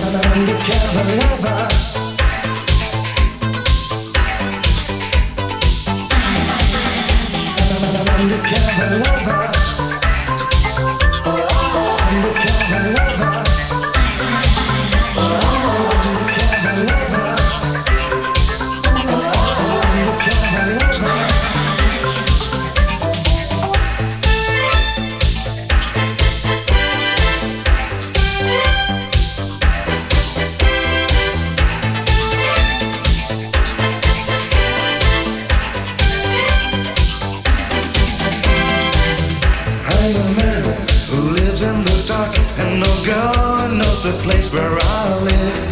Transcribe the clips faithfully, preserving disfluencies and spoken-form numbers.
Undercover lover. Undercover lover. Undercover lover. Undercover lover. Undercover lover. God knows the place where I live.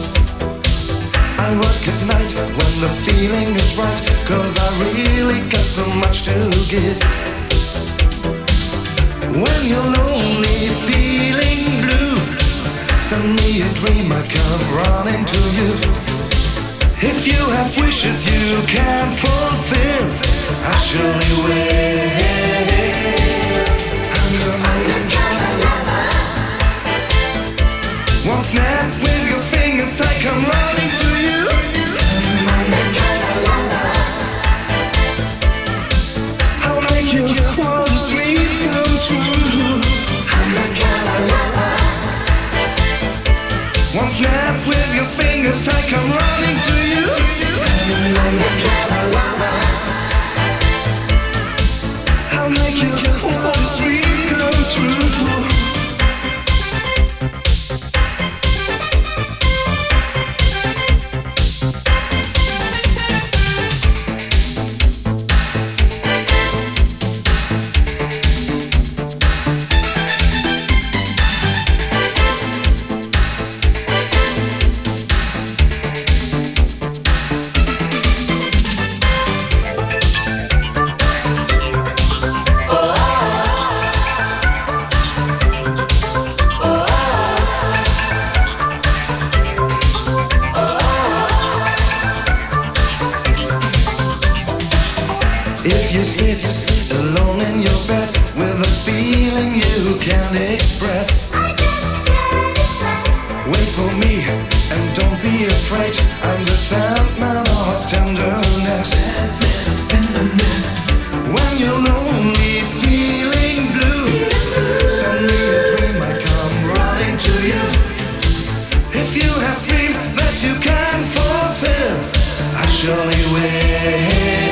I work at night when the feeling is right, 'cause I really got so much to give. When you're lonely, feeling blue, send me a dream, I come running to you. If you have wishes you can't fulfill, I surely will. I'm your undercover lover. One snap with your fingers, I come running to you. I'm undercover lover. I'll make you all the dreams come true. Undercover lover. One snap with your fingers, I come running to you. I'm undercover lover. I'll make you all the dreams come true. If you sit alone in your bed with a feeling you can't express, wait for me and don't be afraid. I'm the Sandman of tenderness. When you're lonely, feeling blue, send me a dream, I come running to you. If you have dreams that you can't fulfill, I surely will.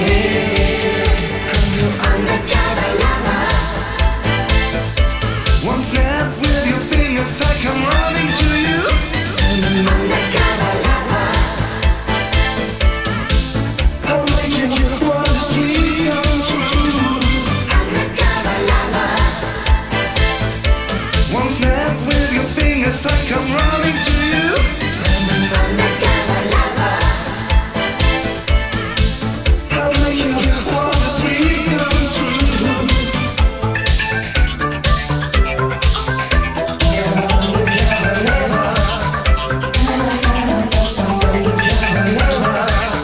Undercover lover. One snap with your fingers, I come running to you. Undercover lover. I'll make you all the dreams come true. Undercover lover. One snap with your fingers, I come running to you. Undercover lover. I'll make you all the dreams come true. Undercover lover. Undercover lover.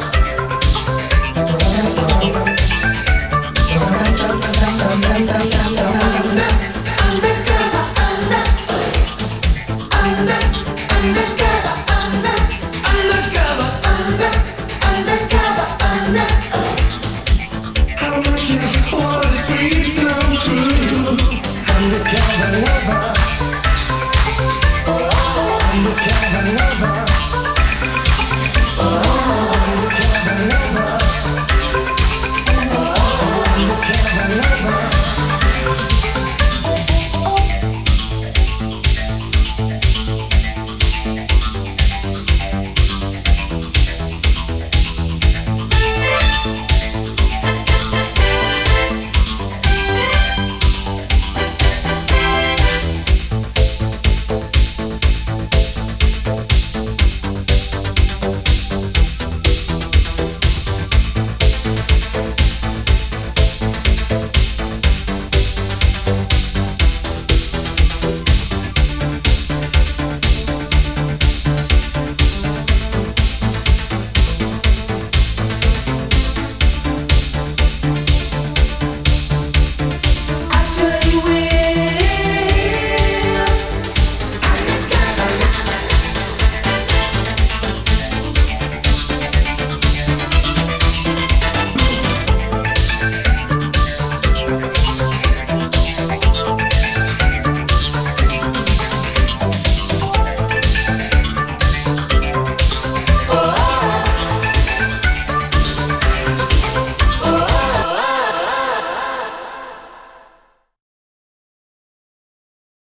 I'll make you all the dreams come true. Undercover lover. Undercover lover.